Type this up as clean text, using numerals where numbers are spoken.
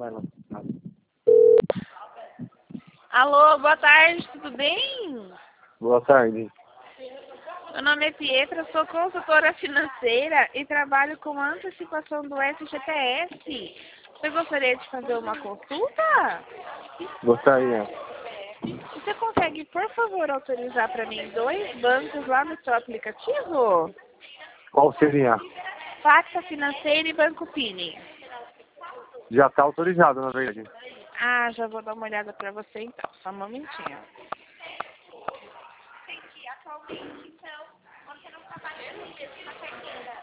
vai lá. Alô, boa tarde, tudo bem? Boa tarde. Meu nome é Pietra, sou consultora financeira e trabalho com antecipação do FGTS. Você gostaria de fazer uma consulta? Gostaria. Você consegue, por favor, autorizar para mim 2 bancos lá no seu aplicativo? Qual seria? Facta Financeira e Banco Pini. Já está autorizado, na verdade. Ah, já vou dar uma olhada para você então, só um momentinho. Atualmente, então, você não está pagando mesmo na carteira.